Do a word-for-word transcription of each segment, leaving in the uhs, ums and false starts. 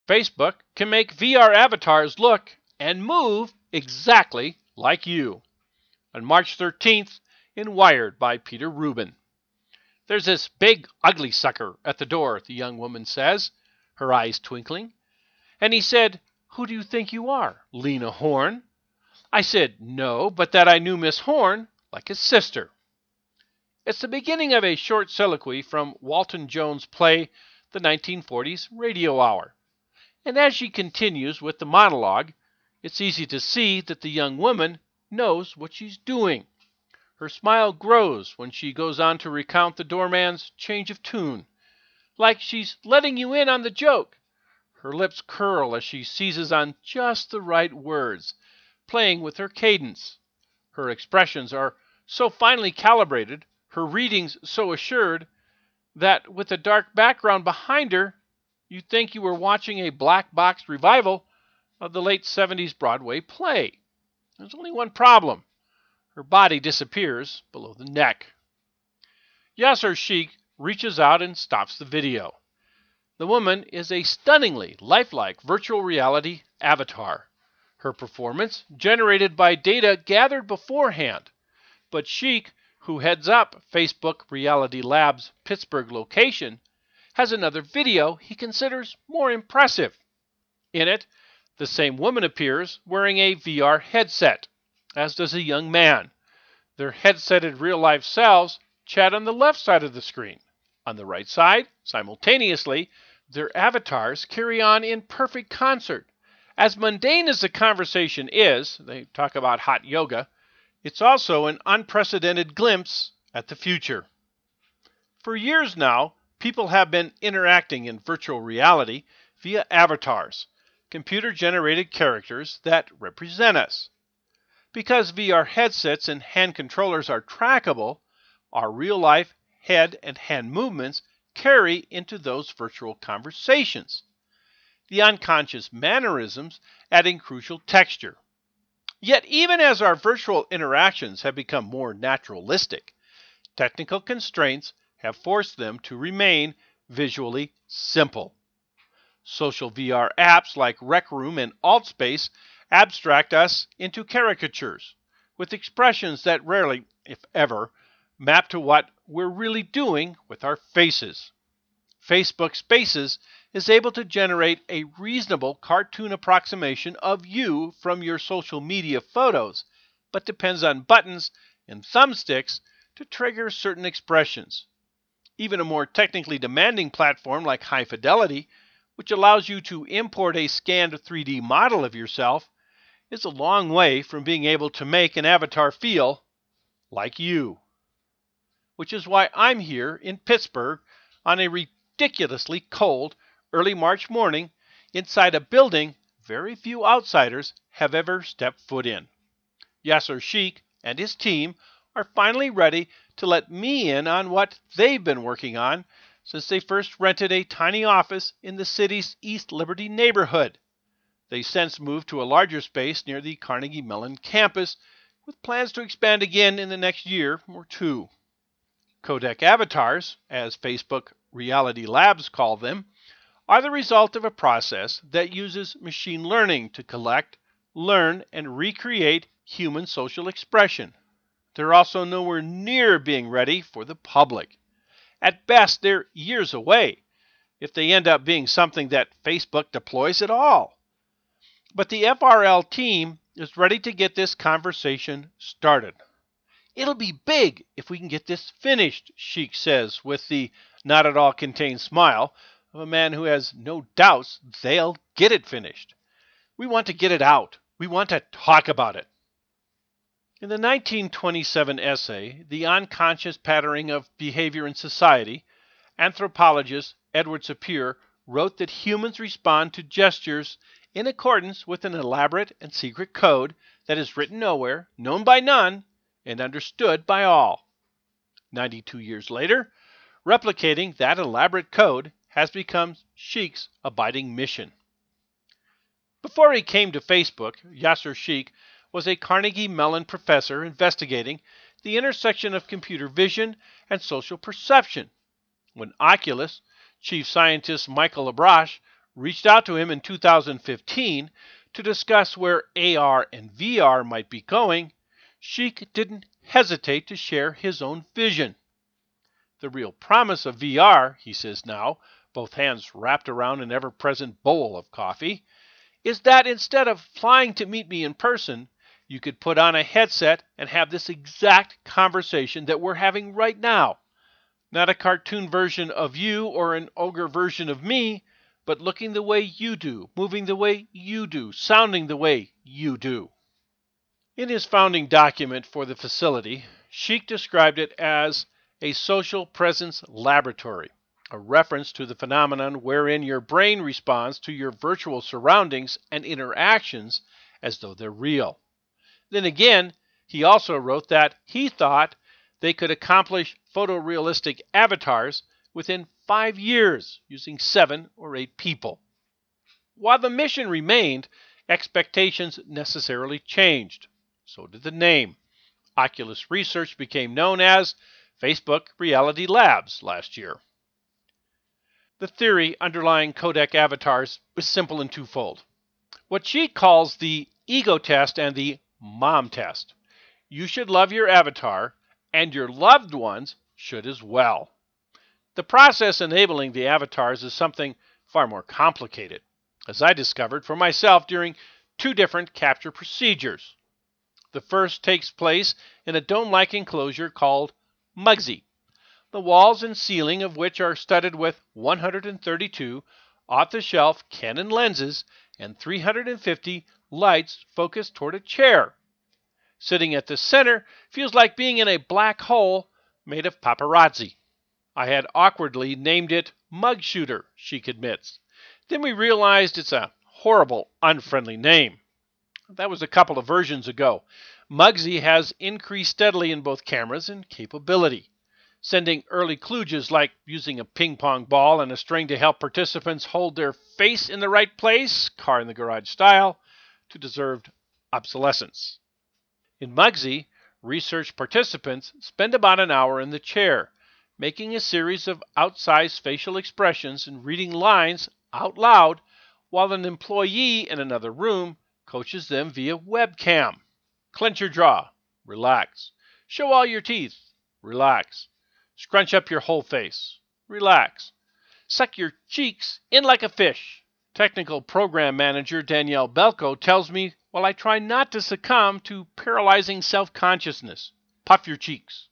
Facebook can make V R avatars look and move exactly like you. On March thirteenth, in Wired by Peter Rubin. There's this big, ugly sucker at the door, the young woman says, her eyes twinkling. And he said, "Who do you think you are, Lena Horne?" I said, "No, but that I knew Miss Horne, like his sister." It's the beginning of a short soliloquy from Walton Jones' play, The nineteen forties Radio Hour. And as she continues with the monologue, it's easy to see that the young woman knows what she's doing. Her smile grows when she goes on to recount the doorman's change of tune, like she's letting you in on the joke. Her lips curl as she seizes on just the right words, playing with her cadence. Her expressions are so finely calibrated, her readings so assured, that with a dark background behind her, you'd think you were watching a black box revival of the late seventies Broadway play. There's only one problem. Her body disappears below the neck. Yasser Sheikh reaches out and stops the video. The woman is a stunningly lifelike virtual reality avatar. Her performance generated by data gathered beforehand. But Sheikh, who heads up Facebook Reality Labs' Pittsburgh location, has another video he considers more impressive. In it, the same woman appears wearing a V R headset, as does a young man. Their headsetted real-life selves chat on the left side of the screen. On the right side, simultaneously, their avatars carry on in perfect concert. As mundane as the conversation is, they talk about hot yoga, it's also an unprecedented glimpse at the future. For years now, people have been interacting in virtual reality via avatars, computer-generated characters that represent us. Because V R headsets and hand controllers are trackable, our real-life head and hand movements carry into those virtual conversations. The unconscious mannerisms adding crucial texture. Yet even as our virtual interactions have become more naturalistic, technical constraints have forced them to remain visually simple. Social V R apps like Rec Room and AltSpace abstract us into caricatures, with expressions that rarely, if ever, map to what we're really doing with our faces. Facebook Spaces is able to generate a reasonable cartoon approximation of you from your social media photos, but depends on buttons and thumbsticks to trigger certain expressions. Even a more technically demanding platform like High Fidelity, which allows you to import a scanned three D model of yourself, is a long way from being able to make an avatar feel like you. Which is why I'm here in Pittsburgh on a ridiculously cold early March morning inside a building very few outsiders have ever stepped foot in. Yasser Sheikh and his team are finally ready to let me in on what they've been working on since they first rented a tiny office in the city's East Liberty neighborhood. They since moved to a larger space near the Carnegie Mellon campus, with plans to expand again in the next year or two. Codec avatars, as Facebook Reality Labs call them, are the result of a process that uses machine learning to collect, learn, and recreate human social expression. They're also nowhere near being ready for the public. At best, they're years away, if they end up being something that Facebook deploys at all. But the F R L team is ready to get this conversation started. It'll be big if we can get this finished, Sheikh says with the not at all contained smile of a man who has no doubts they'll get it finished. We want to get it out. We want to talk about it. In the nineteen twenty-seven essay, The Unconscious Patterning of Behavior in Society, anthropologist Edward Sapir wrote that humans respond to gestures in accordance with an elaborate and secret code that is written nowhere, known by none, and understood by all. ninety-two years later, replicating that elaborate code has become Sheikh's abiding mission. Before he came to Facebook, Yasser Sheikh was a Carnegie Mellon professor investigating the intersection of computer vision and social perception. When Oculus chief scientist Michael Labrache reached out to him in two thousand fifteen to discuss where A R and V R might be going, Sheikh didn't hesitate to share his own vision. The real promise of V R, he says now, both hands wrapped around an ever-present bowl of coffee, is that instead of flying to meet me in person, you could put on a headset and have this exact conversation that we're having right now. Not a cartoon version of you or an ogre version of me, but looking the way you do, moving the way you do, sounding the way you do. In his founding document for the facility, Sheikh described it as a social presence laboratory, a reference to the phenomenon wherein your brain responds to your virtual surroundings and interactions as though they're real. Then again, he also wrote that he thought they could accomplish photorealistic avatars within five years using seven or eight people. While the mission remained, expectations necessarily changed. So did the name. Oculus Research became known as Facebook Reality Labs last year. The theory underlying codec avatars is simple and twofold. What she calls the ego test and the mom test. You should love your avatar, and your loved ones should as well. The process enabling the avatars is something far more complicated, as I discovered for myself during two different capture procedures. The first takes place in a dome-like enclosure called Mugsy, the walls and ceiling of which are studded with one hundred thirty-two off-the-shelf Canon lenses and three hundred fifty lights focused toward a chair. Sitting at the center feels like being in a black hole made of paparazzi. I had awkwardly named it Mug Shooter, Sheikh admits. Then we realized it's a horrible, unfriendly name. That was a couple of versions ago. Mugsy has increased steadily in both cameras and capability, sending early kludges like using a ping pong ball and a string to help participants hold their face in the right place, car in the garage style, to deserved obsolescence. In Mugsy, research participants spend about an hour in the chair, making a series of outsized facial expressions and reading lines out loud, while an employee in another room coaches them via webcam. Clench your jaw. Relax. Show all your teeth. Relax. Scrunch up your whole face. Relax. Suck your cheeks in like a fish. Technical program manager Danielle Belko tells me while I try not to succumb to paralyzing self-consciousness. Puff your cheeks.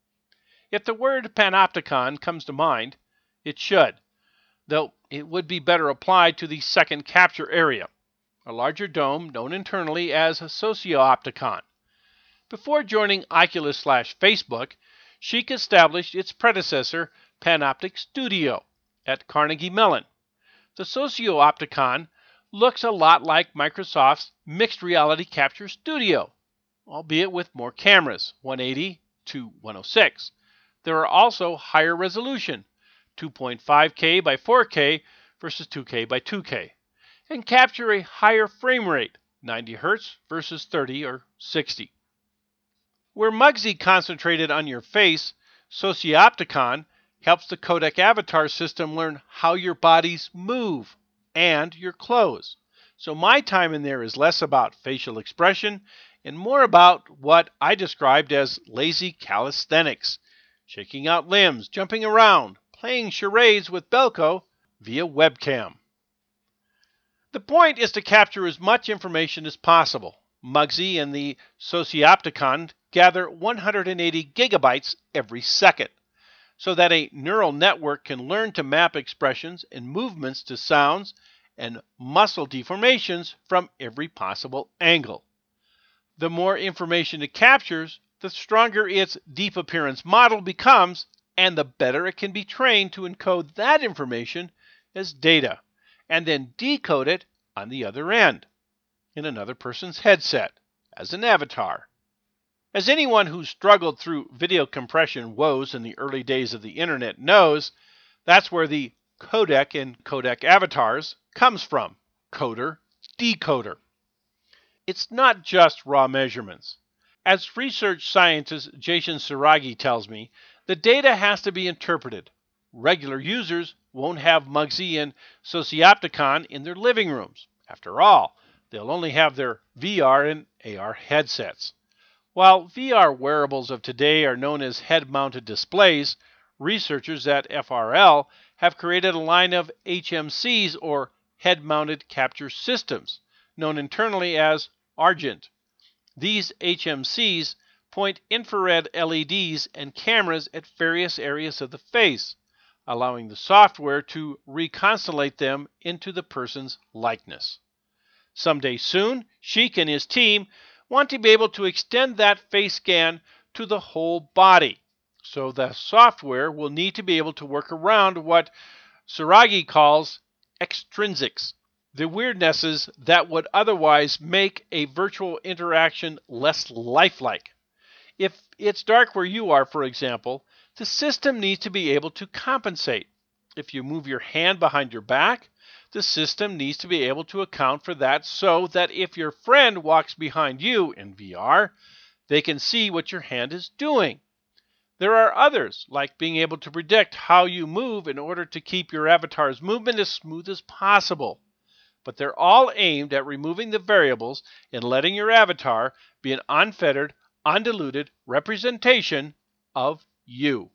If the word panopticon comes to mind, it should, though it would be better applied to the second capture area, a larger dome known internally as Sociopticon. Before joining Oculus slash Facebook, Sheikh established its predecessor, Panoptic Studio, at Carnegie Mellon. The Sociopticon looks a lot like Microsoft's Mixed Reality Capture Studio, albeit with more cameras, one eighty to one oh six. There are also higher resolution, two point five K by four K versus two K by two K, and capture a higher frame rate, ninety hertz versus thirty or sixty. Where Mugsy concentrated on your face, Sociopticon helps the codec avatar system learn how your bodies move and your clothes. So my time in there is less about facial expression and more about what I described as lazy calisthenics, shaking out limbs, jumping around, playing charades with Belko via webcam. The point is to capture as much information as possible. Mugsy and the Sociopticon gather one hundred eighty gigabytes every second, so that a neural network can learn to map expressions and movements to sounds and muscle deformations from every possible angle. The more information it captures, the stronger its deep appearance model becomes, and the better it can be trained to encode that information as data, and then decode it on the other end, in another person's headset, as an avatar. As anyone who struggled through video compression woes in the early days of the internet knows, that's where the codec and codec avatars comes from. Coder, decoder. It's not just raw measurements. As research scientist Jason Suragi tells me, the data has to be interpreted. Regular users won't have Muggsy and Sociopticon in their living rooms. After all, they'll only have their V R and A R headsets. While V R wearables of today are known as head-mounted displays, researchers at F R L have created a line of H M Cs, or head-mounted capture systems, known internally as Argent. These H M Cs point infrared L E Ds and cameras at various areas of the face, allowing the software to reconstellate them into the person's likeness. Someday soon, Sheik and his team want to be able to extend that face scan to the whole body, so the software will need to be able to work around what Suragi calls extrinsics, the weirdnesses that would otherwise make a virtual interaction less lifelike. If it's dark where you are, for example, the system needs to be able to compensate. If you move your hand behind your back, the system needs to be able to account for that so that if your friend walks behind you in V R, they can see what your hand is doing. There are others, like being able to predict how you move in order to keep your avatar's movement as smooth as possible. But they're all aimed at removing the variables and letting your avatar be an unfettered, undiluted representation of you.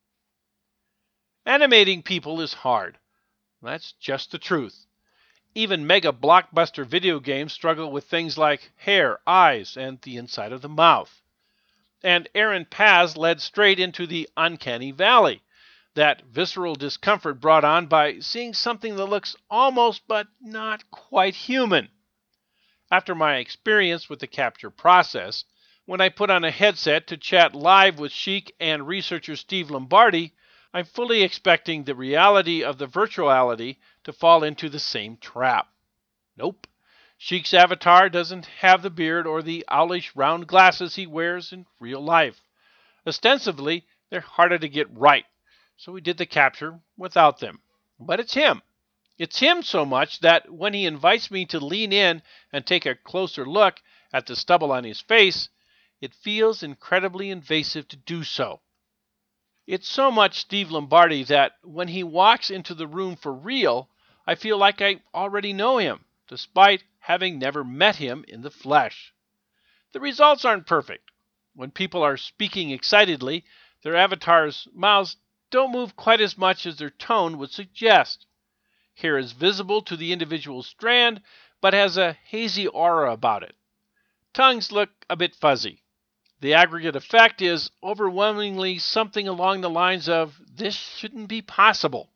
Animating people is hard. That's just the truth. Even mega blockbuster video games struggle with things like hair, eyes, and the inside of the mouth. And Aaron Paz led straight into the uncanny valley, that visceral discomfort brought on by seeing something that looks almost but not quite human. After my experience with the capture process, when I put on a headset to chat live with Sheik and researcher Steve Lombardi, I'm fully expecting the reality of the virtuality to fall into the same trap. Nope. Sheik's avatar doesn't have the beard or the owlish round glasses he wears in real life. Ostensibly, they're harder to get right, so we did the capture without them. But it's him. It's him so much that when he invites me to lean in and take a closer look at the stubble on his face, it feels incredibly invasive to do so. It's so much Steve Lombardi that when he walks into the room for real, I feel like I already know him, despite having never met him in the flesh. The results aren't perfect. When people are speaking excitedly, their avatars' mouths don't move quite as much as their tone would suggest. Hair is visible to the individual strand, but has a hazy aura about it. Tongues look a bit fuzzy. The aggregate effect is overwhelmingly something along the lines of, "This shouldn't be possible."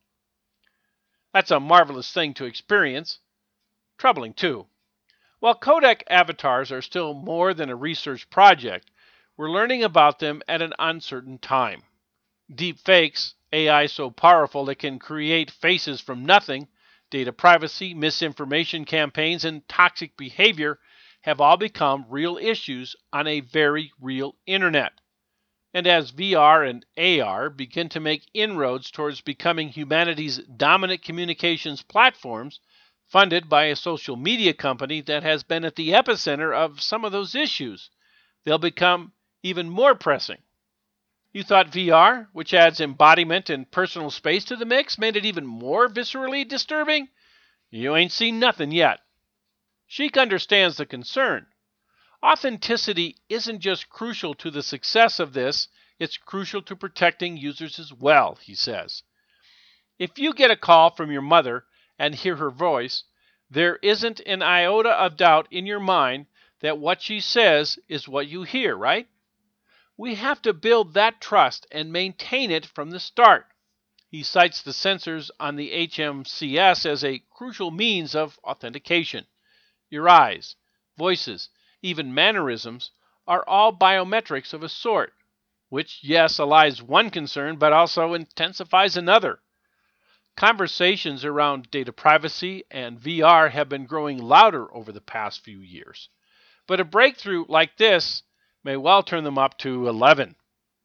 That's a marvelous thing to experience. Troubling, too. While codec avatars are still more than a research project, we're learning about them at an uncertain time. Deepfakes, A I so powerful it can create faces from nothing, data privacy, misinformation campaigns, and toxic behavior have all become real issues on a very real internet. And as V R and A R begin to make inroads towards becoming humanity's dominant communications platforms, funded by a social media company that has been at the epicenter of some of those issues, they'll become even more pressing. You thought V R, which adds embodiment and personal space to the mix, made it even more viscerally disturbing? You ain't seen nothing yet. Sheik understands the concern. Authenticity isn't just crucial to the success of this, it's crucial to protecting users as well, he says. If you get a call from your mother and hear her voice, there isn't an iota of doubt in your mind that what she says is what you hear, right? We have to build that trust and maintain it from the start. He cites the sensors on the H M C S as a crucial means of authentication. Your eyes, voices, even mannerisms are all biometrics of a sort, which, yes, allies one concern, but also intensifies another. Conversations around data privacy and V R have been growing louder over the past few years, but a breakthrough like this may well turn them up to eleven.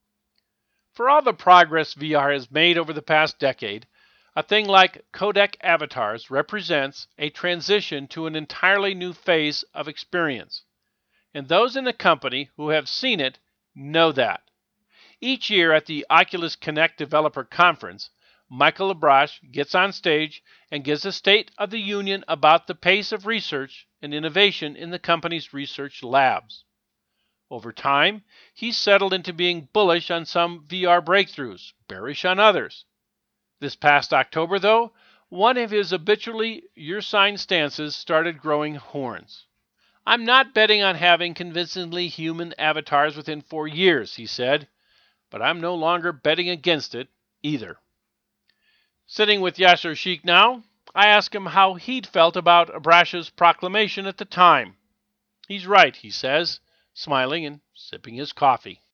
For all the progress V R has made over the past decade, a thing like codec avatars represents a transition to an entirely new phase of experience. And those in the company who have seen it know that. Each year at the Oculus Connect Developer Conference, Michael LaBroche gets on stage and gives a State of the Union about the pace of research and innovation in the company's research labs. Over time, he settled into being bullish on some V R breakthroughs, bearish on others. This past October, though, one of his habitually your-sign stances started growing horns. I'm not betting on having convincingly human avatars within four years, he said, but I'm no longer betting against it either. Sitting with Yasser Sheikh now, I asked him how he'd felt about Abracha's proclamation at the time. He's right, he says, smiling and sipping his coffee.